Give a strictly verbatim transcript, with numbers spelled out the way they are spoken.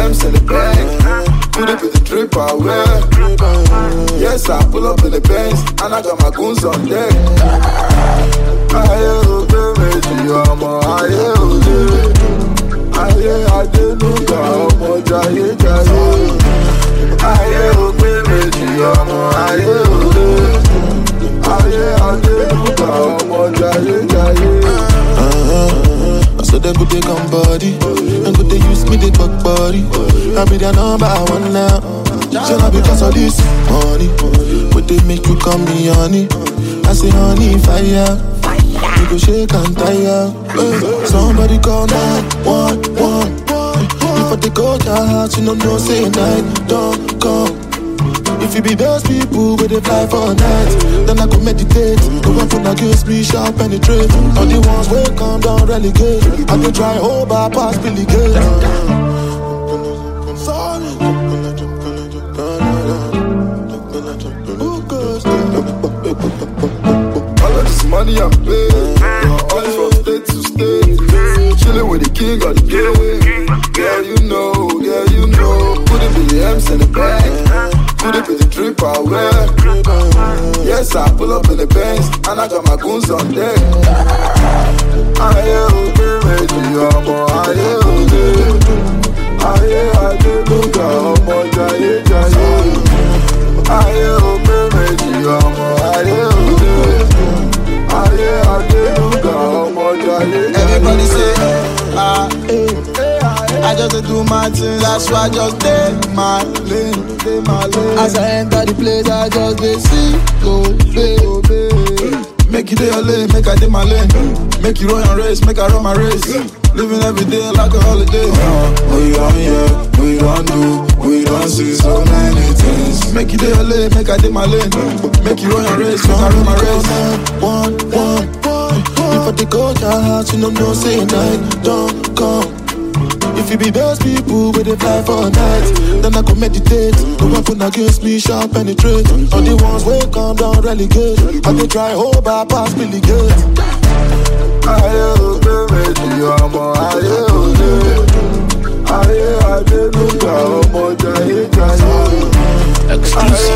M's in the bank. Put it with the drip I wear. Yes, I pull up in the Benz, and I got my goons on deck. Aye, oh, baby, I'm a aye, oh, baby. Aye, I didn't know I'm a jaye, jaye. Aye, oh, baby, I'm a aye, oh, baby. Aye, I didn't know I'm a jaye, jaye. So they go take on body, and go they use me they back body. I be their number one now. So now because of this money, but they make you come me honey. I say honey fire, you go shake and tire. Hey, somebody call nine one one. If I take out your heart, you know no say night don't come. If you be those people where they fly for night, then I go meditate. The one from against me shall penetrate. All the ones where come down relegate. I can try hold by past Billy Gate. All of this money I pay, all is from state to state. Chillin' with the king of the game. Girl, you know, girl, you know. Put it with the M's in the bag. Put it with the drip I wear. Yes, I pull up in the Benz, and I got my goons on deck. Aye, oh, baby, I'm a aye, oh, baby. Aye, I didn't know I'm a jaye, jaye. Aye, oh, baby, I'm a aye, oh, baby. Aye, I didn't know I'm a jaye, jaye. Everybody say, ah, eh. I just do my thing, that's why I just take my lane, take my lane. As I enter the place, I just dey see, go, baby. Make it your lane, make I take my lane. Make you run your race, make I run my race. Living every day like a holiday. Uh, we on yeah, we on do, we don't see so many things. Make it your lane, make I take my lane. Make you run your race, make I run my race. One, one, one. If I take out your heart, you know no say night don't come. If you be those people where they fly for night, then I go meditate. The weapon against me shall penetrate. All the ones where come down relegate. I they try hold by past Billy Gate. Aye, oh, baby, I'm a aye, oh, baby. Aye, I didn't know I'm a jaye, jaye. Exclusive.